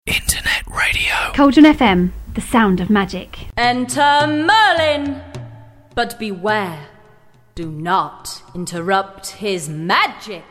Internet radio. Cauldron FM, the sound of magic. Enter Merlin, but beware, do not interrupt his magic.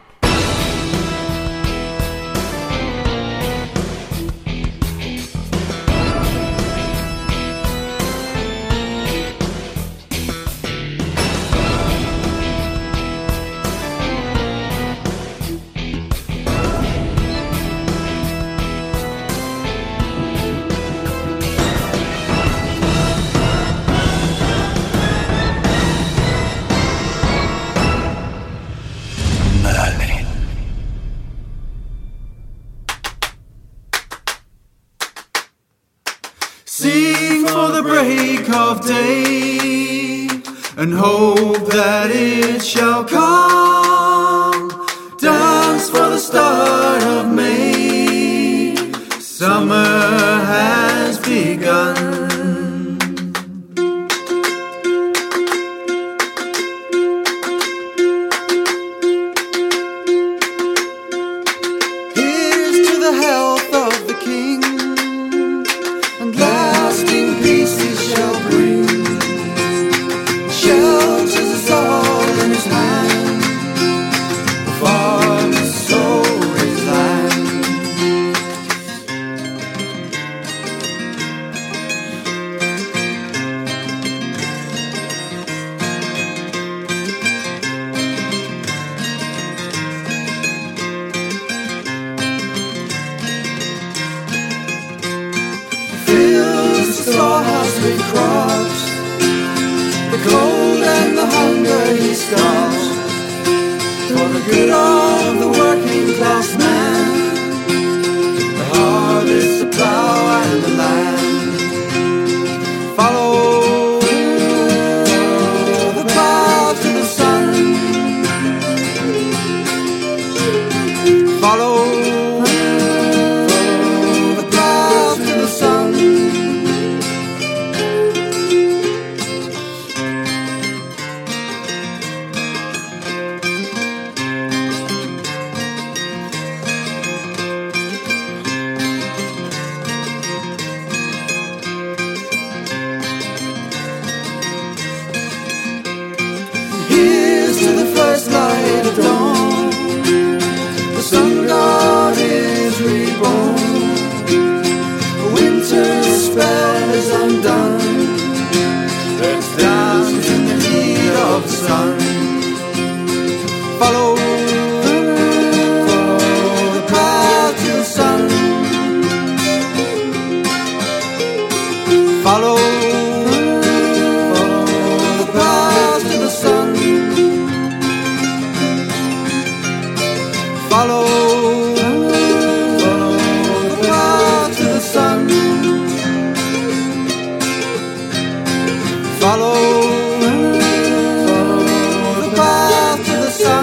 Sing for the break of day and hope that it shall come. Dance for the start of May. Summer has begun. Here's to the health of the king, and lasting peace he shall bring. Shelters us all in his hand. The farmer's soul his land. Fills the storehouse with crops. The cold and the hunger he stops. For the good of the working class man. The harvest, the plough and the land. Follow the path to the sun. Follow the path to the sun. Here's to the first light of dawn. The sun god is reborn. A winter spell is undone. Let's dance in the heat of the sun. Follow the path to the sun. Follow the path to the sun. Follow the path to the sun. Follow the path to the sun.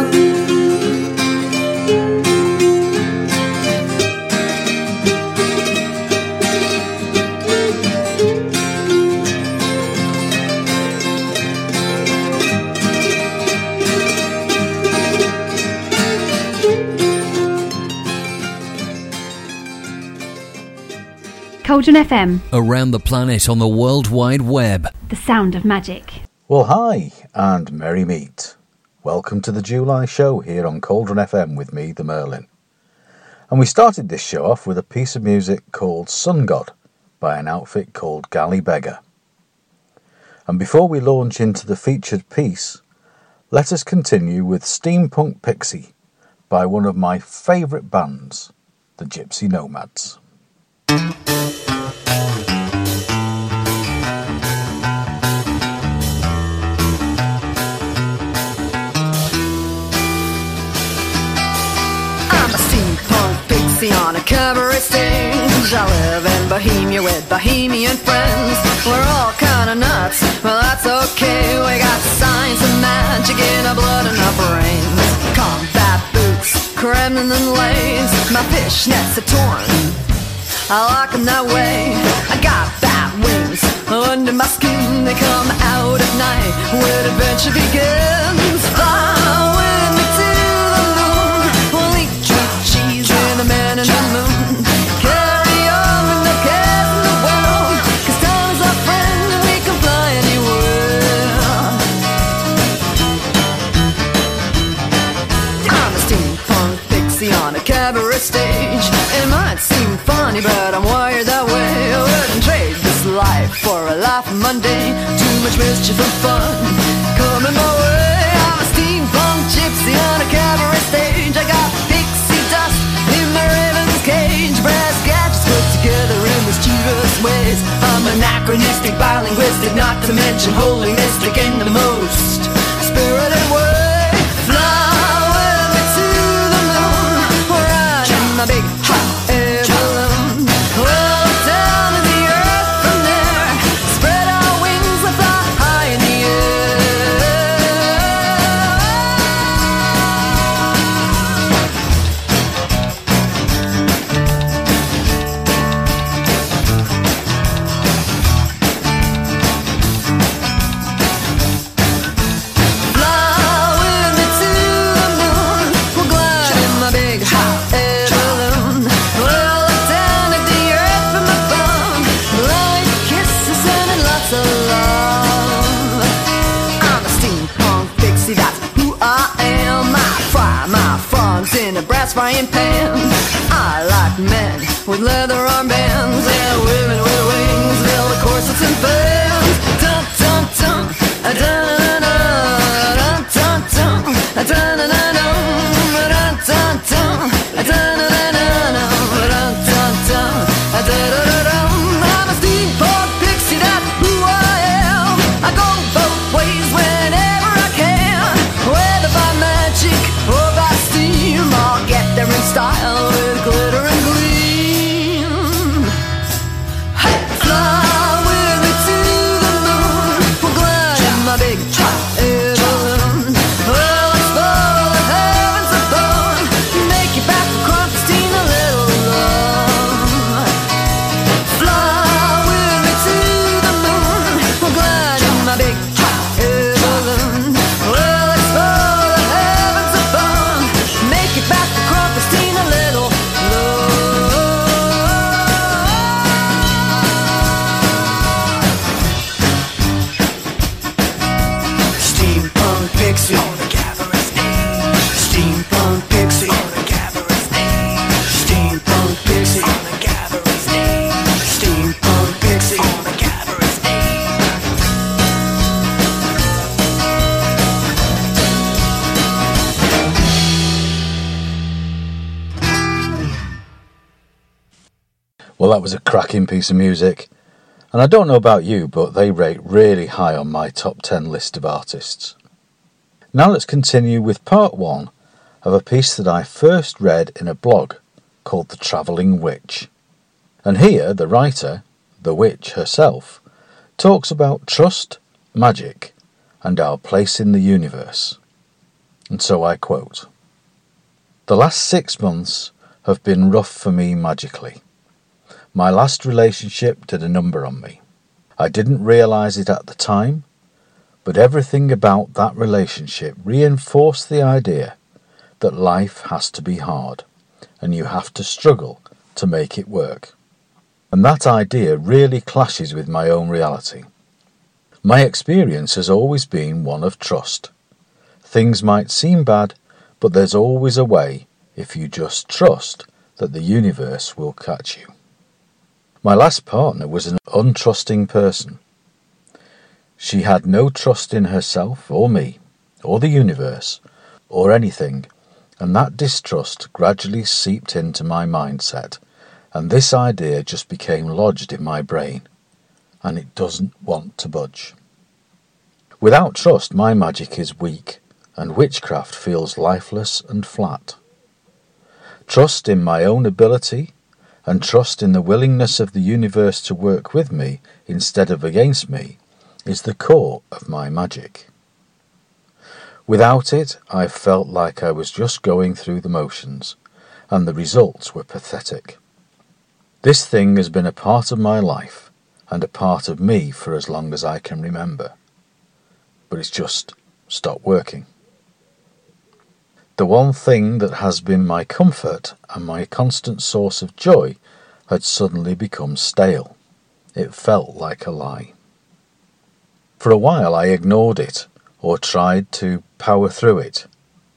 Cauldron FM, Around the planet on the World Wide Web. the sound of magic. Well, hi, and merry meet. Welcome to the July show here on Cauldron FM with me, the Merlin. And we started this show off with a piece of music called Sun God by an outfit called Galley Beggar. And before we launch into the featured piece, let us continue with Steampunk Pixie by one of my favourite bands, the Gypsy Nomads. I'm a steampunk pixie on a cabaret stage. I live in Bohemia with Bohemian friends. We're all kinda nuts, well that's okay. We got science and magic in our blood and our brains. Combat boots, Kremlin and lace. My fishnets are torn, I like them that way. I got bat wings under my skin. They come out at night when adventure begins. Fly with me to the moon. We'll eat cheap cheese in the man in the moon. Carry on. funny, but I'm wired that way. I wouldn't trade this life for a life of mundane. Too much mischief and fun coming my way. I'm a steampunk gypsy on a cabaret stage. I got pixie dust in my raven's cage. Brass gadgets put together in mischievous ways. I'm anachronistic, bilinguistic, not to mention holistic in the most spirited way. Fly with me to the moon, ride in my big hot air balloon. We'll look down to the earth from there, spread our wings and fly high in the in a brass frying pan. I like men with leather armbands and women with wings, velvet corsets and fans. Dun dun dun, dun dun dun, dun dun dun, dun dun dun, dun dun dun, dun dun dun. I'm a steampunk pixie, that's who I am. I go both ways whenever I can, whether by magic or by steam. I'll get there in style with glitter and gleam. Hey, fly with me to the moon. We'll glide in my big hot air balloon. We'll explore the heavens above, make you back to Crumplestein a little love. Fly with me to the moon. We'll glide in my big hot air balloon. We'll explore the heavens above, make it back to Crumplestein a little steampunk pixie on the cabaret stage. Steampunk pixie on the cabaret stage. Steampunk pixie on the cabaret stage. Steampunk pixie on the cabaret stage. Well, that was a cracking piece of music, and I don't know about you, but they rate really high on my top 10 list of artists. Now let's continue with part 1 of a piece that I first read in a blog called The Travelling Witch. And here the writer, the witch herself, talks about trust, magic, and our place in the universe. And so I quote, "The last 6 months have been rough for me magically. My last relationship did a number on me. I didn't realise it at the time, but everything about that relationship reinforced the idea that life has to be hard, and you have to struggle to make it work. And that idea really clashes with my own reality. My experience has always been one of trust. Things might seem bad, but there's always a way if you just trust that the universe will catch you. My last partner was an untrusting person. She had no trust in herself or me, or the universe, or anything, and that distrust gradually seeped into my mindset, and this idea just became lodged in my brain, and it doesn't want to budge. Without trust, my magic is weak, and witchcraft feels lifeless and flat. Trust in my own ability, and trust in the willingness of the universe to work with me instead of against me, is the core of my magic. Without it, I felt like I was just going through the motions, and the results were pathetic. This thing has been a part of my life, and a part of me for as long as I can remember. But it's just stopped working. The one thing that has been my comfort and my constant source of joy had suddenly become stale. It felt like a lie. For a while I ignored it, or tried to power through it.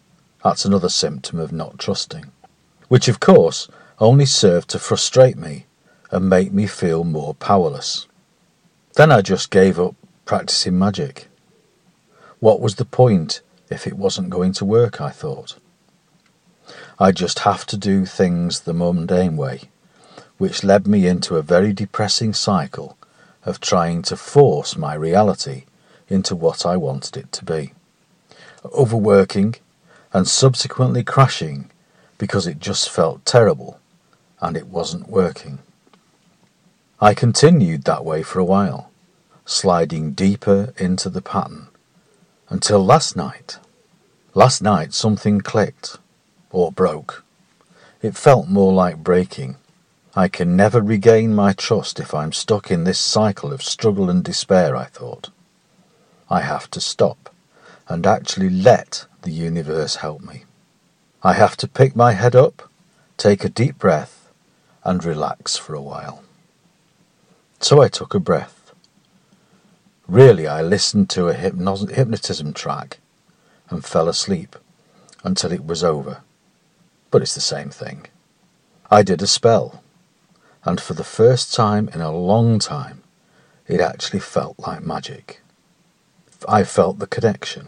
That's another symptom of not trusting, which of course only served to frustrate me and make me feel more powerless. Then I just gave up practicing magic. What was the point if it wasn't going to work, I thought. I just have to do things the mundane way, which led me into a very depressing cycle of trying to force my reality into what I wanted it to be. Overworking and subsequently crashing because it just felt terrible and it wasn't working. I continued that way for a while, sliding deeper into the pattern, until last night. Last night something clicked, or broke. It felt more like breaking. I can never regain my trust if I'm stuck in this cycle of struggle and despair, I thought. I have to stop and actually let the universe help me. I have to pick my head up, take a deep breath, and relax for a while. So I took a breath. Really, I listened to a hypnotism track and fell asleep until it was over. But it's the same thing. I did a spell, and for the first time in a long time, it actually felt like magic. I felt the connection.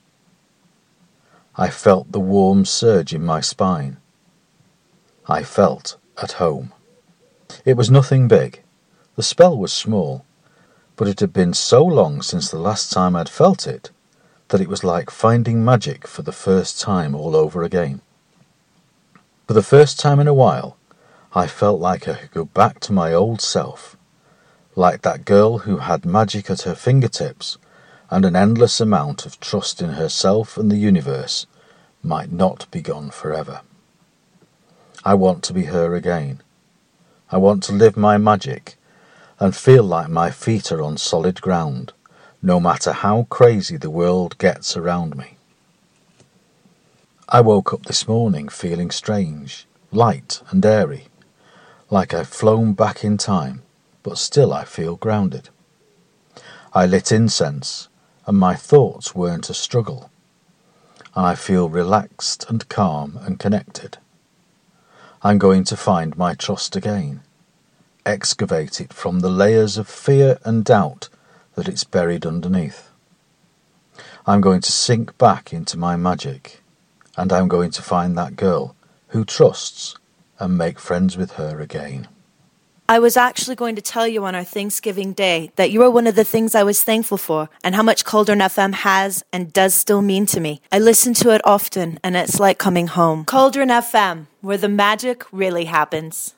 I felt the warm surge in my spine. I felt at home. It was nothing big. The spell was small, but it had been so long since the last time I'd felt it that it was like finding magic for the first time all over again. For the first time in a while, I felt like I could go back to my old self, like that girl who had magic at her fingertips and an endless amount of trust in herself and the universe might not be gone forever. I want to be her again. I want to live my magic and feel like my feet are on solid ground, no matter how crazy the world gets around me. I woke up this morning feeling strange, light and airy, like I've flown back in time, but still I feel grounded. I lit incense, and my thoughts weren't a struggle, and I feel relaxed and calm and connected. I'm going to find my trust again, excavate it from the layers of fear and doubt that it's buried underneath. I'm going to sink back into my magic, and I'm going to find that girl who trusts and make friends with her again. I was actually going to tell you on our Thanksgiving Day that you are one of the things I was thankful for and how much Cauldron FM has and does still mean to me. I listen to it often and it's like coming home. Cauldron FM, where the magic really happens.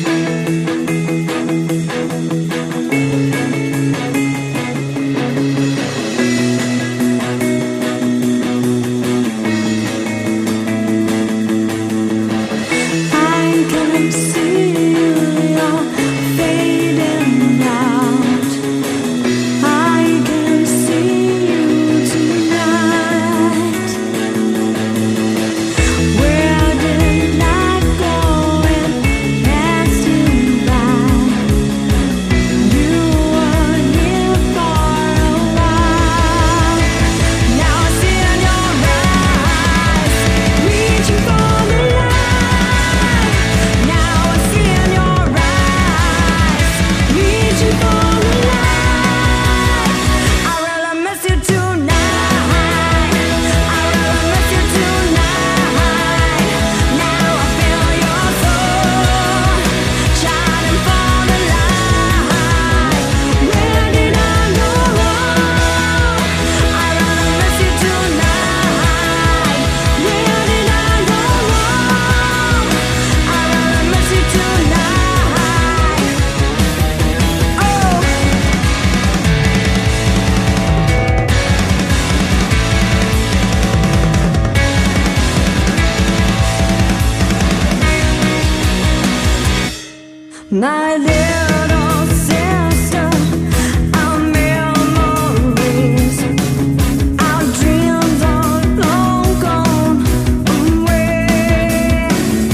My little sister, our memories, our dreams are long gone away.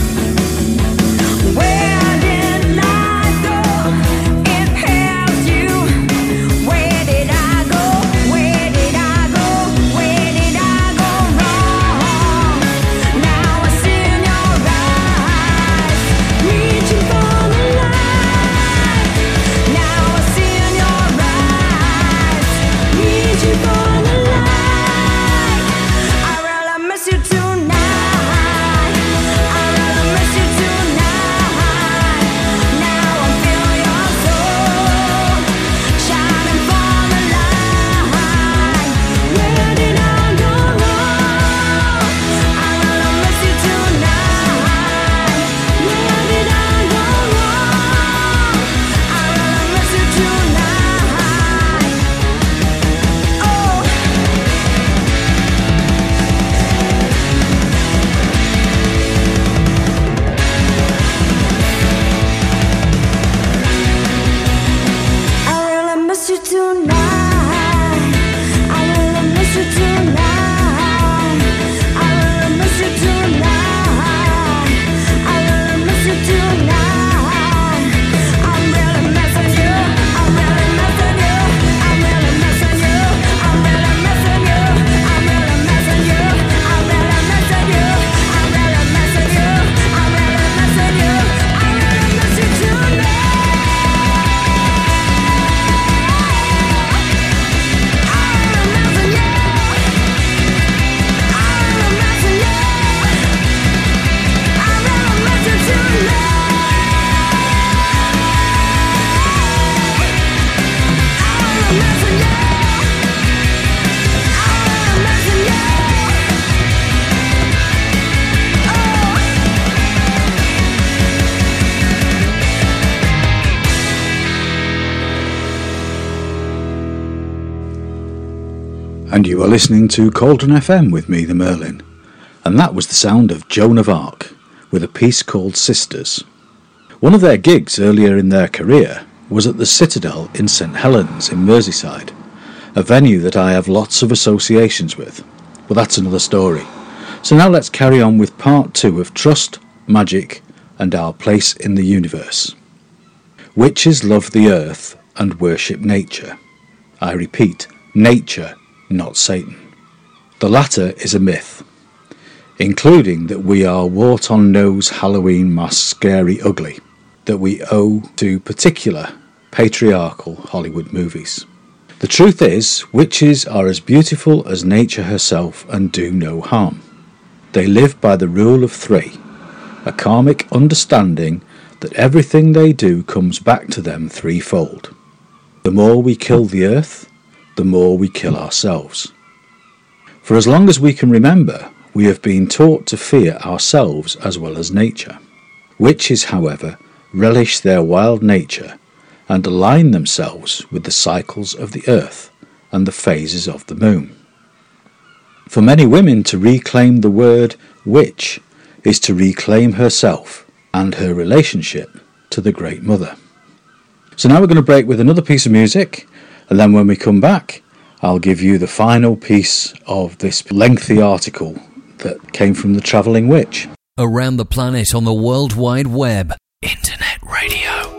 Where did life go? It has you. Where did I go? Where did I go? Where did I go wrong? Now I see in your eyes, reaching for the light. And you are listening to Cauldron FM with me, the Merlin. And that was the sound of Joan of Arc, with a piece called Sisters. One of their gigs earlier in their career was at the Citadel in St Helens in Merseyside, a venue that I have lots of associations with. But that's another story. So now let's carry on with part 2 of Trust, Magic and Our Place in the Universe. Witches love the earth and worship nature. I repeat, nature, not Satan. The latter is a myth, including that we are wart-on-nose Halloween mask scary ugly, that we owe to particular patriarchal Hollywood movies. The truth is, witches are as beautiful as nature herself and do no harm. They live by the rule of 3, a karmic understanding that everything they do comes back to them threefold. The more we kill the earth, the more we kill ourselves. For as long as we can remember, we have been taught to fear ourselves as well as nature. Witches, however, relish their wild nature and align themselves with the cycles of the earth and the phases of the moon. For many women, to reclaim the word witch is to reclaim herself and her relationship to the Great Mother. So now we're going to break with another piece of music, and then when we come back, I'll give you the final piece of this lengthy article that came from the Travelling Witch. Around the planet on the World Wide Web. Internet radio.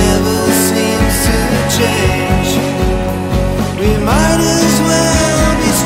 Might as well be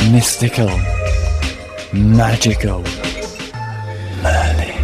mystical, magical Merlin.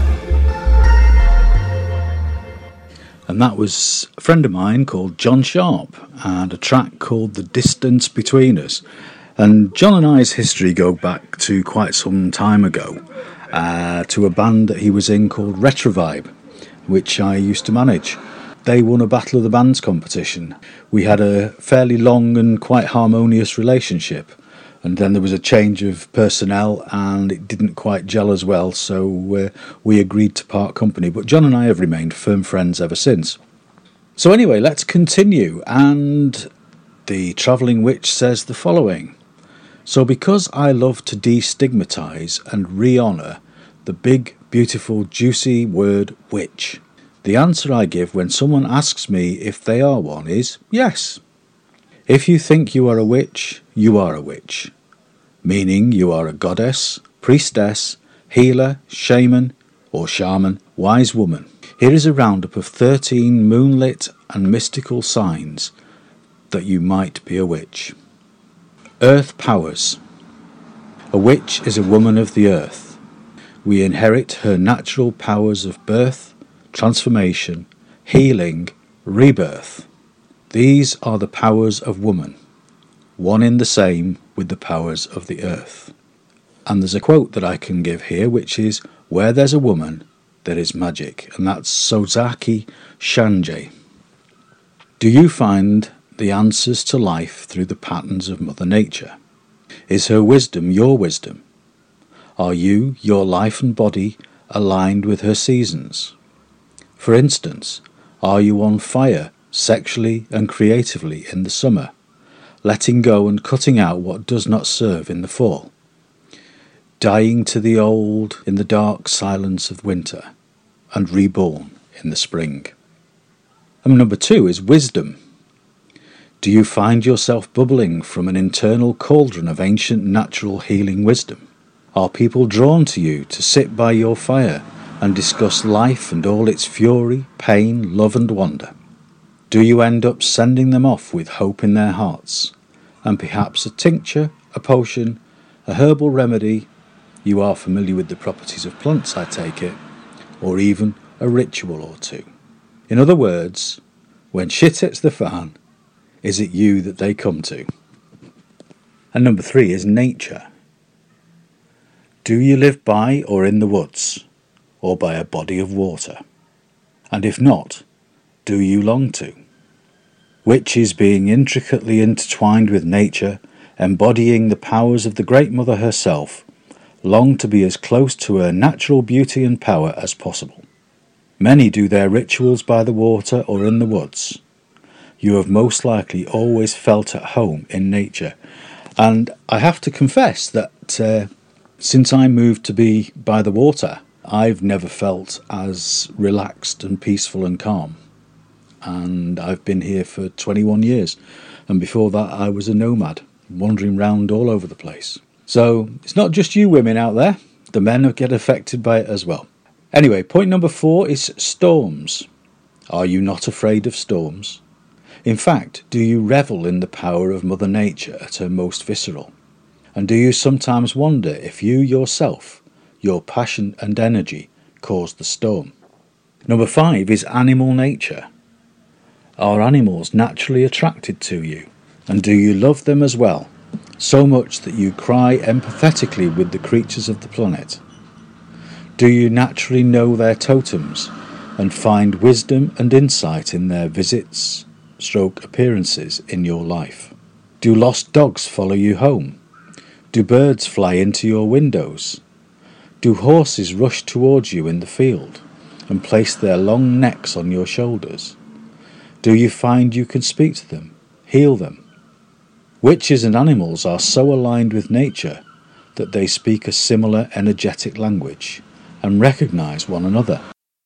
And that was a friend of mine called John Sharp and a track called The Distance Between Us. And John and I's history go back to quite some time ago, to a band that he was in called Retrovibe, which I used to manage. They won a Battle of the Bands competition. We had a fairly long and quite harmonious relationship, and then there was a change of personnel and it didn't quite gel as well, so we agreed to part company. But John and I have remained firm friends ever since. So anyway, let's continue, and the Travelling Witch says the following. So because I love to destigmatise and re-honour the big, beautiful, juicy word witch, the answer I give when someone asks me if they are one is yes. If you think you are a witch, you are a witch, meaning you are a goddess, priestess, healer, shaman or shaman, wise woman. Here is a roundup of 13 moonlit and mystical signs that you might be a witch. Earth powers. A witch is a woman of the earth. We inherit her natural powers of birth, transformation, healing, rebirth. These are the powers of woman, one in the same with the powers of the earth. And there's a quote that I can give here, which is, where there's a woman, there is magic. And that's Sozaki Shanjei. Do you find the answers to life through the patterns of Mother Nature? Is her wisdom your wisdom? Are you, your life and body, aligned with her seasons? For instance, are you on fire sexually and creatively in the summer, letting go and cutting out what does not serve in the fall, dying to the old in the dark silence of winter, and reborn in the spring? And number 2 is wisdom. Do you find yourself bubbling from an internal cauldron of ancient natural healing wisdom? Are people drawn to you to sit by your fire and discuss life and all its fury, pain, love and wonder? Do you end up sending them off with hope in their hearts, and perhaps a tincture, a potion, a herbal remedy? You are familiar with the properties of plants, I take it, or even a ritual or two. In other words, when shit hits the fan, is it you that they come to? And number 3 is nature. Do you live by or in the woods, or by a body of water? And if not, do you long to? Witches, being intricately intertwined with nature, embodying the powers of the Great Mother herself, long to be as close to her natural beauty and power as possible. Many do their rituals by the water or in the woods. You have most likely always felt at home in nature. And I have to confess that since I moved to be by the water, I've never felt as relaxed and peaceful and calm. And I've been here for 21 years. And before that, I was a nomad, wandering round all over the place. So it's not just you women out there. The men get affected by it as well. Anyway, point number 4 is storms. Are you not afraid of storms? In fact, do you revel in the power of Mother Nature at her most visceral? And do you sometimes wonder if you yourself, your passion and energy, caused the storm? Number 5 is animal nature. Are animals naturally attracted to you? And do you love them as well, so much that you cry empathetically with the creatures of the planet? Do you naturally know their totems and find wisdom and insight in their visits, appearances in your life? Do lost dogs follow you home? Do birds fly into your windows? Do horses rush towards you in the field and place their long necks on your shoulders? Do you find you can speak to them, heal them? Witches and animals are so aligned with nature that they speak a similar energetic language and recognise one another.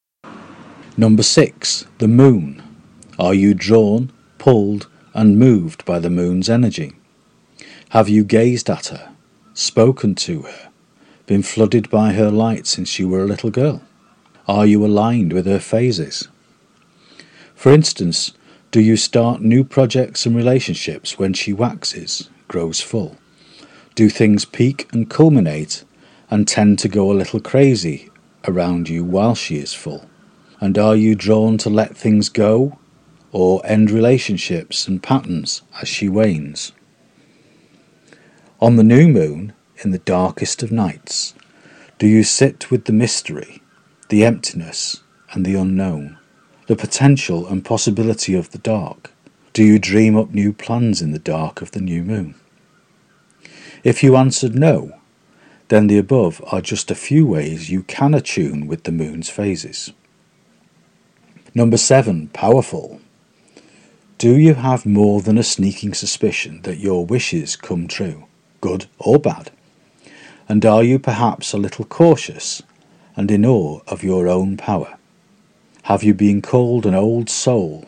Number 6, the moon. Are you drawn, pulled and moved by the moon's energy? Have you gazed at her, spoken to her, been flooded by her light since you were a little girl? Are you aligned with her phases? For instance, do you start new projects and relationships when she waxes, grows full? Do things peak and culminate and tend to go a little crazy around you while she is full? And are you drawn to let things go or end relationships and patterns as she wanes? On the new moon, in the darkest of nights, do you sit with the mystery, the emptiness and the unknown, the potential and possibility of the dark? Do you dream up new plans in the dark of the new moon? If you answered no, then the above are just a few ways you can attune with the moon's phases. Number 7, powerful. Do you have more than a sneaking suspicion that your wishes come true, good or bad? And are you perhaps a little cautious and in awe of your own power? Have you been called an old soul?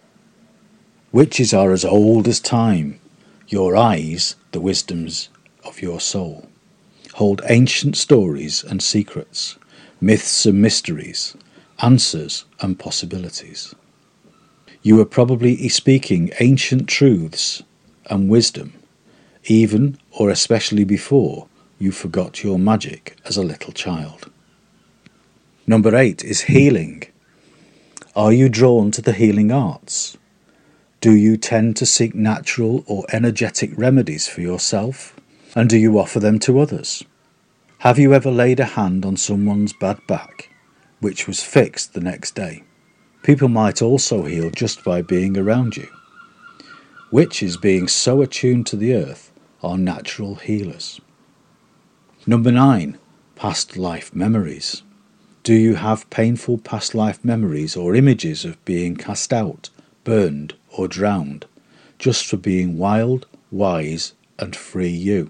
Witches are as old as time. Your eyes, the wisdoms of your soul, hold ancient stories and secrets, myths and mysteries, answers and possibilities. You are probably speaking ancient truths and wisdom, even or especially before you forgot your magic as a little child. Number 8 is healing. Are you drawn to the healing arts? Do you tend to seek natural or energetic remedies for yourself? And do you offer them to others? Have you ever laid a hand on someone's bad back, which was fixed the next day? People might also heal just by being around you. Witches, being so attuned to the earth, are natural healers. Number 9, past life memories. Do you have painful past life memories or images of being cast out, burned or drowned, just for being wild, wise and free you?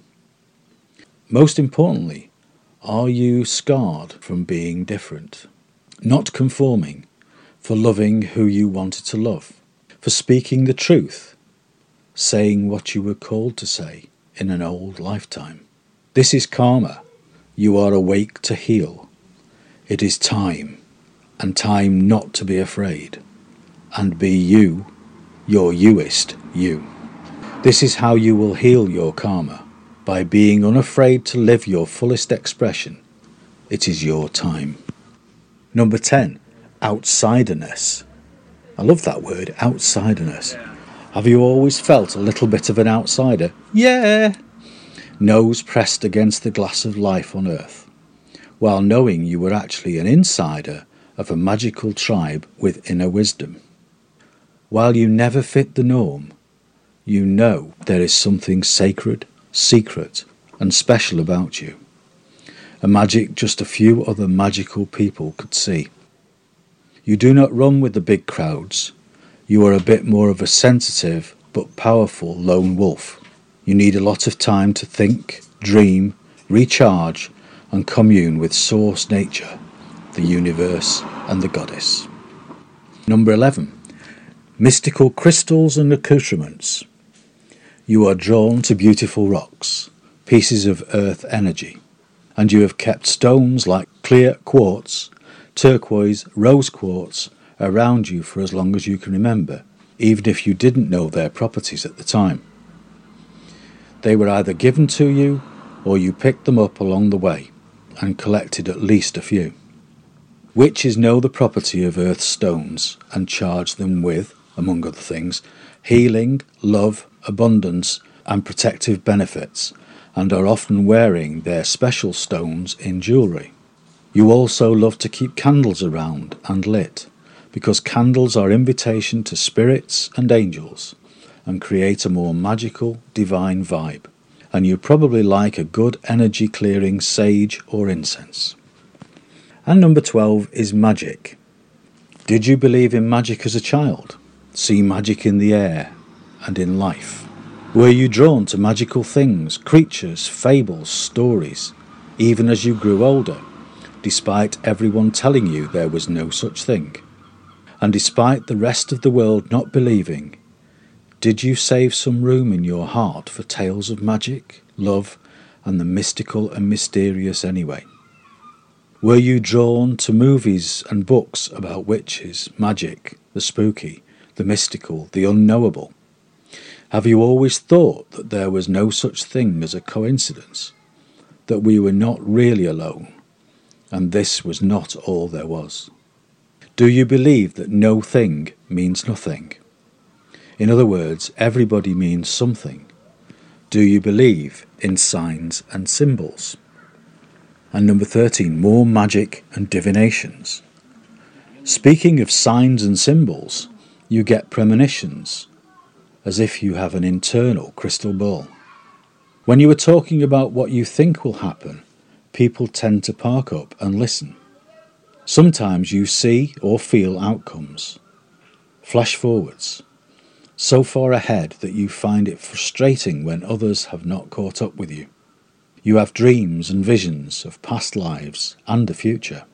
Most importantly, are you scarred from being different, not conforming, for loving who you wanted to love, for speaking the truth, saying what you were called to say in an old lifetime? This is karma. You are awake to heal. It is time, and time not to be afraid, and be you, your youest you. This is how you will heal your karma, by being unafraid to live your fullest expression. It is your time. Number 10, outsiderness. I love that word, outsiderness. Have you always felt a little bit of an outsider? Yeah! Nose pressed against the glass of life on earth, while knowing you were actually an insider of a magical tribe with inner wisdom. While you never fit the norm, you know there is something sacred, secret and special about you. A magic just a few other magical people could see. You do not run with the big crowds. You are a bit more of a sensitive but powerful lone wolf. You need a lot of time to think, dream, recharge and commune with source nature, the universe and the goddess. Number 11. Mystical crystals and accoutrements. You are drawn to beautiful rocks, pieces of earth energy, and you have kept stones like clear quartz, turquoise, rose quartz around you for as long as you can remember, even if you didn't know their properties at the time. They were either given to you or you picked them up along the way and collected at least a few. Witches know the property of earth stones and charge them with, among other things, healing, love, abundance and protective benefits, and are often wearing their special stones in jewellery. You also love to keep candles around and lit, because candles are invitation to spirits and angels and create a more magical, divine vibe, and you probably like a good energy clearing sage or incense. And number 12 is magic. Did you believe in magic as a child? See magic in the air and in life? Were you drawn to magical things, creatures, fables, stories, even as you grew older, despite everyone telling you there was no such thing? And despite the rest of the world not believing, did you save some room in your heart for tales of magic, love, and the mystical and mysterious anyway? Were you drawn to movies and books about witches, magic, the spooky, the mystical, the unknowable? Have you always thought that there was no such thing as a coincidence, that we were not really alone, and this was not all there was? Do you believe that no thing means nothing? In other words, everybody means something. Do you believe in signs and symbols? And number 13, more magic and divinations. Speaking of signs and symbols, you get premonitions, as if you have an internal crystal ball. When you are talking about what you think will happen, people tend to park up and listen. Sometimes you see or feel outcomes. Flash forwards, so far ahead that you find it frustrating when others have not caught up with you. You have dreams and visions of past lives and the future.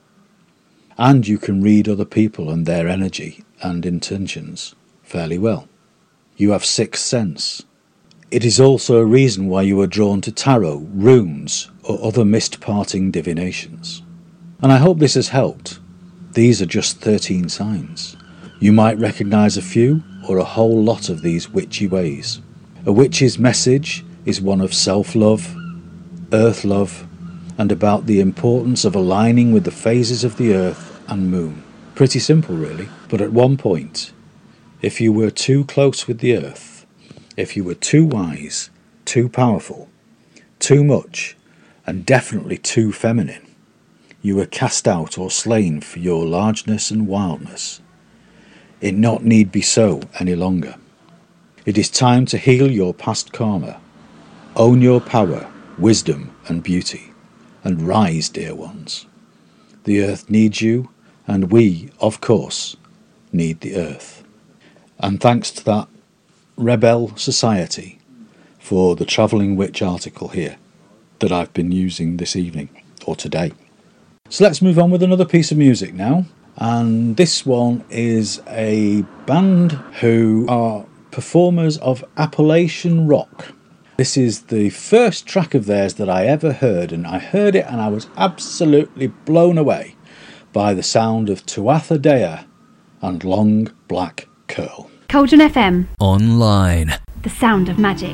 And you can read other people and their energy and intentions fairly well. You have sixth sense. It is also a reason why you are drawn to tarot, runes, or other mist-parting divinations. And I hope this has helped. These are just 13 signs. You might recognise a few or a whole lot of these witchy ways. A witch's message is one of self-love, earth love, and about the importance of aligning with the phases of the earth and moon. Pretty simple really, but at one point, if you were too close with the earth, if you were too wise, too powerful, too much, and definitely too feminine, you were cast out or slain for your largeness and wildness. It not need be so any longer. It is time to heal your past karma, own your power, wisdom and beauty, and rise, dear ones. The earth needs you, and we, of course, need the earth. And thanks to that Rebel Society for the Travelling Witch article here that I've been using this evening, or today. So let's move on with another piece of music now. And this one is a band who are performers of Appalachian rock. This is the first track of theirs that I ever heard, and I heard it and I was absolutely blown away by the sound of Tuatha Dea and Long Black Curl. Cauldron FM. Online. The sound of magic.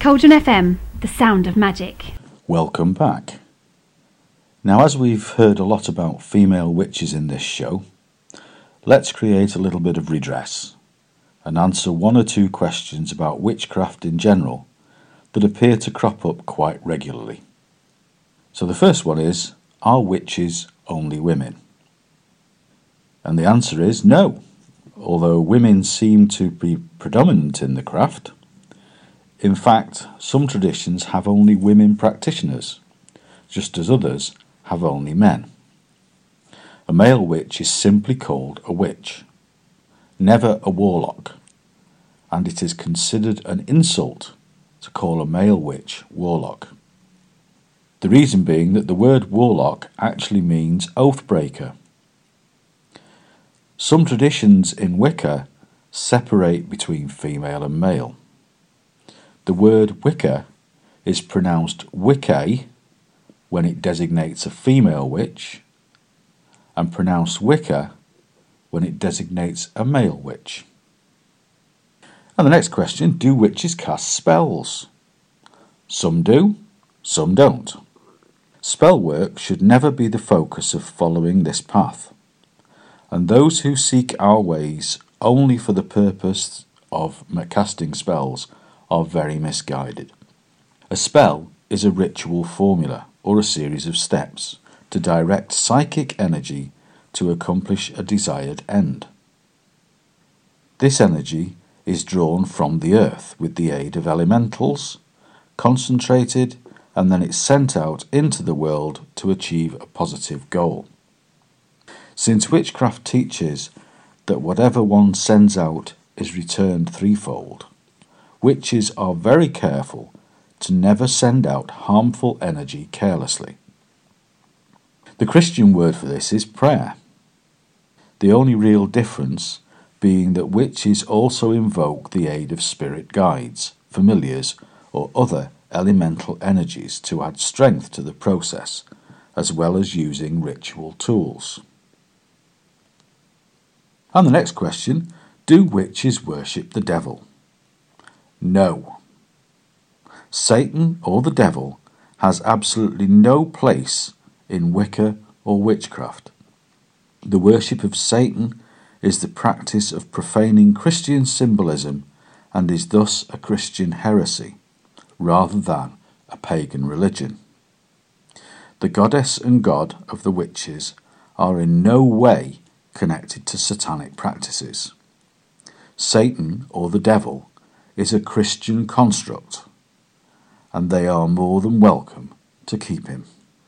Cauldron FM, the sound of magic. Welcome back. Now, as we've heard a lot about female witches in this show, let's create a little bit of redress and answer one or two questions about witchcraft in general that appear to crop up quite regularly. So the first one is, are witches only women? And the answer is no. Although women seem to be predominant in the craft, in fact, some traditions have only women practitioners, just as others have only men. A male witch is simply called a witch, never a warlock, and it is considered an insult to call a male witch warlock. The reason being that the word warlock actually means oath breaker. Some traditions in Wicca separate between female and male. The word Wicca is pronounced Wicca when it designates a female witch, and pronounced Wicca when it designates a male witch. And the next question, do witches cast spells? Some do, some don't. Spell work should never be the focus of following this path, and those who seek our ways only for the purpose of casting spells are very misguided. A spell is a ritual formula or a series of steps to direct psychic energy to accomplish a desired end. This energy is drawn from the earth with the aid of elementals, concentrated, and then it's sent out into the world to achieve a positive goal. Since witchcraft teaches that whatever one sends out is returned threefold, witches are very careful to never send out harmful energy carelessly. The Christian word for this is prayer. The only real difference being that witches also invoke the aid of spirit guides, familiars, or other elemental energies to add strength to the process, as well as using ritual tools. And the next question, do witches worship the devil? No. Satan or the devil has absolutely no place in Wicca or witchcraft. The worship of Satan is the practice of profaning Christian symbolism and is thus a Christian heresy, rather than a pagan religion. The goddess and god of the witches are in no way connected to satanic practices. Satan, or the devil, is a Christian construct, and they are more than welcome to keep him.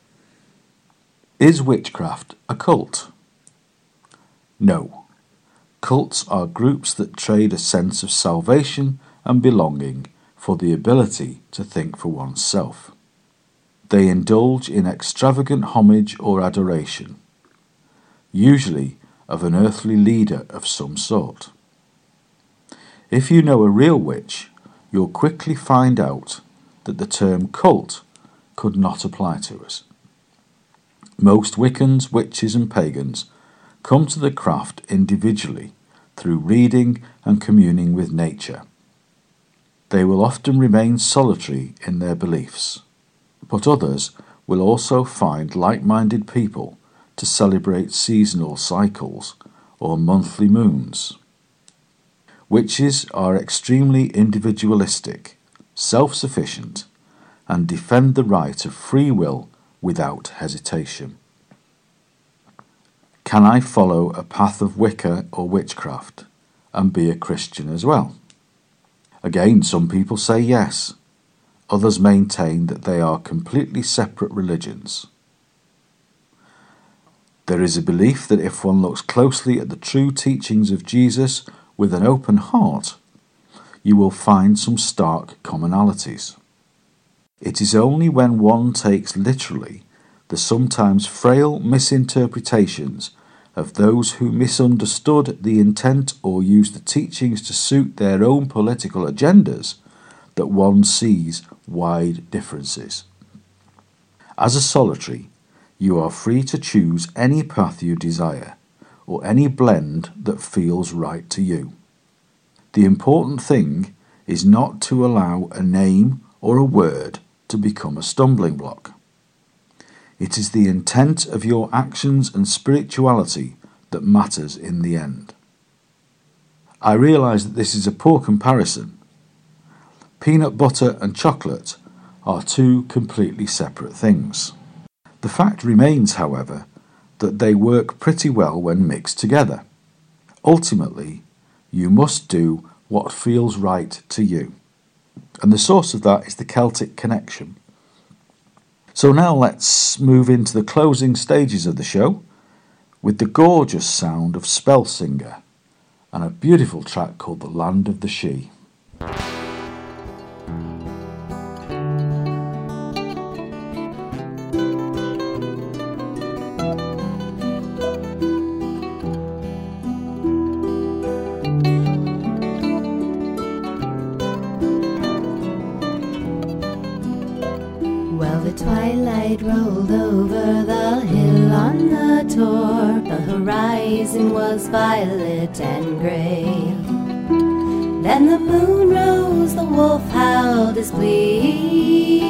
Is witchcraft a cult? No. Cults are groups that trade a sense of salvation and belonging for the ability to think for oneself. They indulge in extravagant homage or adoration, usually of an earthly leader of some sort. If you know a real witch, you'll quickly find out that the term cult could not apply to us. Most Wiccans, witches and pagans come to the craft individually through reading and communing with nature. They will often remain solitary in their beliefs, but others will also find like-minded people to celebrate seasonal cycles or monthly moons. Witches are extremely individualistic, self-sufficient, and defend the right of free will without hesitation. Can I follow a path of Wicca or witchcraft and be a Christian as well? Again, some people say yes. Others maintain that they are completely separate religions. There is a belief that if one looks closely at the true teachings of Jesus with an open heart, you will find some stark commonalities. It is only when one takes literally the sometimes frail misinterpretations of those who misunderstood the intent or used the teachings to suit their own political agendas that one sees wide differences. As a solitary, you are free to choose any path you desire, or any blend that feels right to you. The important thing is not to allow a name or a word to become a stumbling block. It is the intent of your actions and spirituality that matters in the end. I realise that this is a poor comparison. Peanut butter and chocolate are two completely separate things. The fact remains, however, that they work pretty well when mixed together. Ultimately, you must do what feels right to you. And the source of that is the Celtic connection. So now let's move into the closing stages of the show with the gorgeous sound of Spellsinger and a beautiful track called The Land of the She. Twilight rolled over the hill on the tor. The horizon was violet and grey. Then the moon rose, the wolf howled his plea.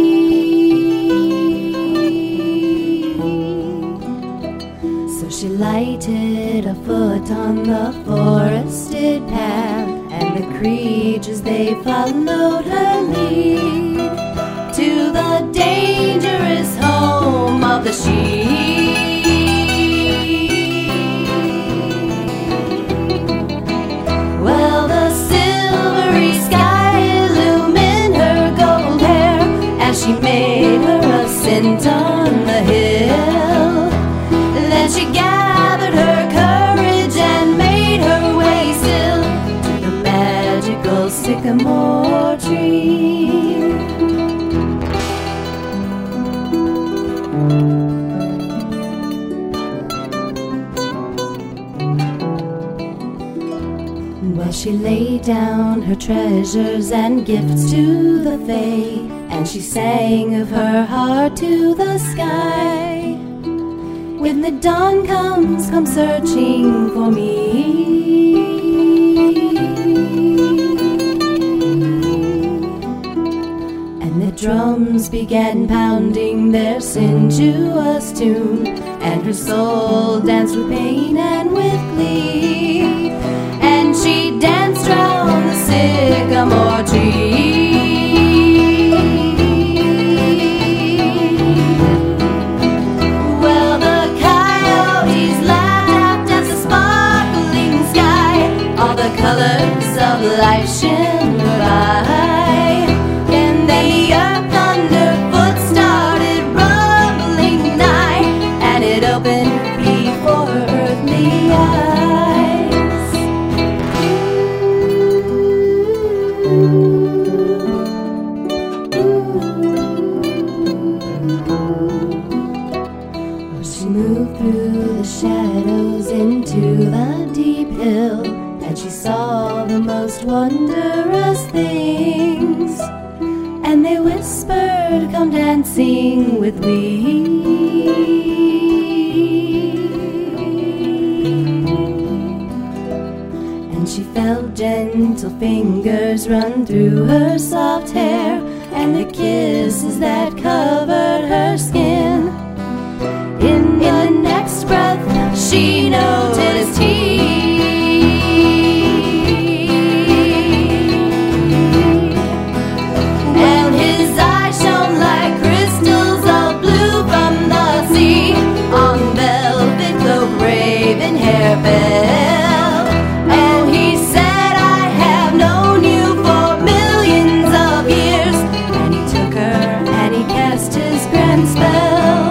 So she lighted a foot on the forested path, and the creatures they followed her lead to the dangerous home of the sheep. Well, the silvery sky illumined her gold hair as she made her ascent on the hill. Then she gathered her courage and made her way still to the magical sycamore tree. She laid down her treasures and gifts to the fae, and she sang of her heart to the sky. When the dawn comes, come searching for me. And the drums began pounding their sensuous tune, and her soul danced with pain and with glee. And she danced round the sycamore tree. Well, the coyotes laughed at the sparkling sky. All the colors of life shimmered by. And the earth underfoot started rumbling nigh, and it opened before her earthly eyes. She moved through the shadows into the deep hill, and she saw the most wondrous things. And they whispered, "Come dancing with me." And she felt gentle fingers run through her soft hair, and the kisses that covered her skin. In the next breath, she noticed he. And his eyes shone like crystals of blue from the sea. On velvet cloak, raven hair fell. And he said, "I have known you for millions of years." And he took her and he cast his grand spell.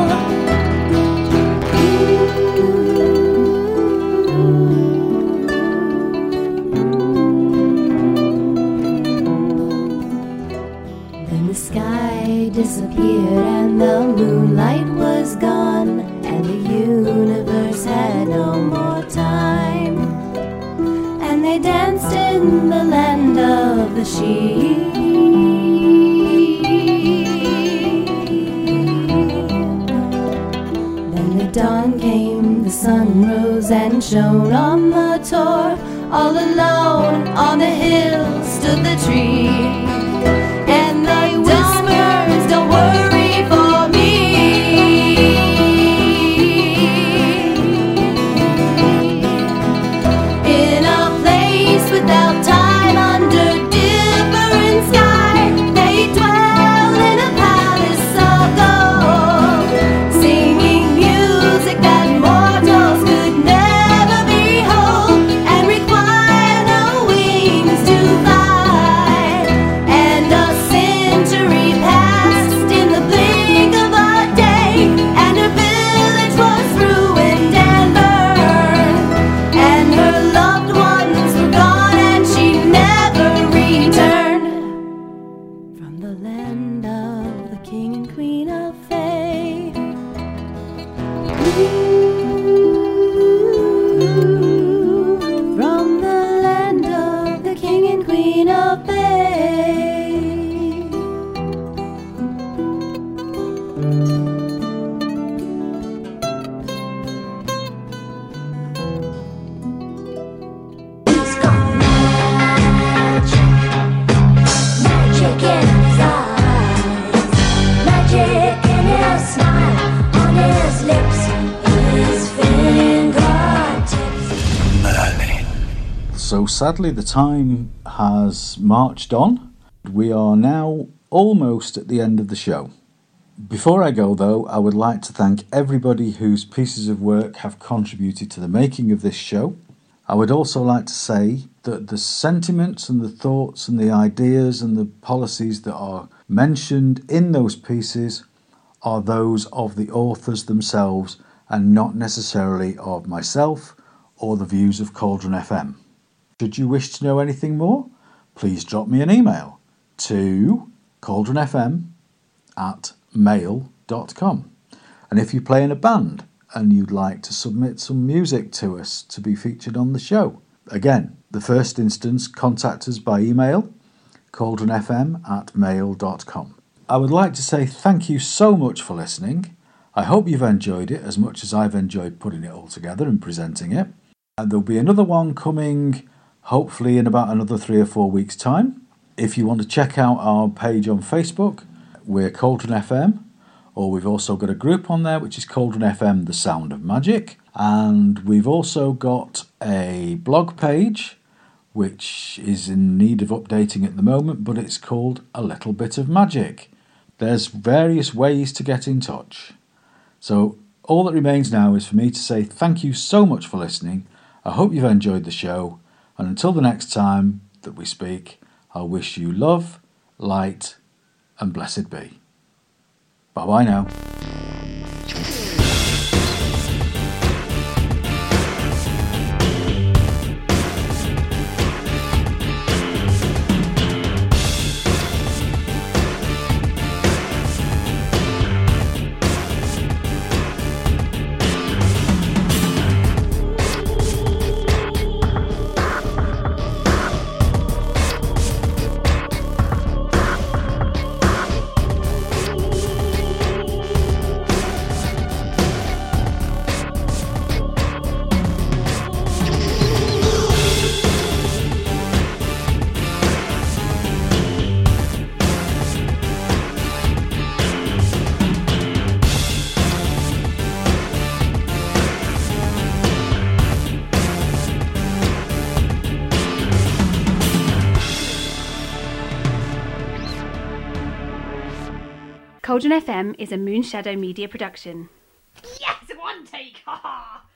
Disappeared and the moonlight was gone, and the universe had no more time. And they danced in the land of the sheep. Then the dawn came, the sun rose and shone on the tor. All alone on the hill stood the tree, and they sadly the time has marched on. We are now almost at the end of the show. Before I go though, I would like to thank everybody whose pieces of work have contributed to the making of this show. I would also like to say that the sentiments and the thoughts and the ideas and the policies that are mentioned in those pieces are those of the authors themselves and not necessarily of myself or the views of Cauldron FM. Should you wish to know anything more, please drop me an email to cauldronfm@mail.com. And if you play in a band and you'd like to submit some music to us to be featured on the show, again, the first instance, contact us by email, cauldronfm@mail.com. I would like to say thank you so much for listening. I hope you've enjoyed it as much as I've enjoyed putting it all together and presenting it. And there'll be another one coming hopefully in about another 3 or 4 weeks' time. If you want to check out our page on Facebook, we're Cauldron FM, or we've also got a group on there which is Cauldron FM, The Sound of Magic. And we've also got a blog page which is in need of updating at the moment, but it's called A Little Bit of Magic. There's various ways to get in touch. So all that remains now is for me to say thank you so much for listening. I hope you've enjoyed the show, and until the next time that we speak, I wish you love, light, and blessed be. Bye-bye now. Cauldron FM is a Moonshadow Media production. Yes, one take! Ha ha!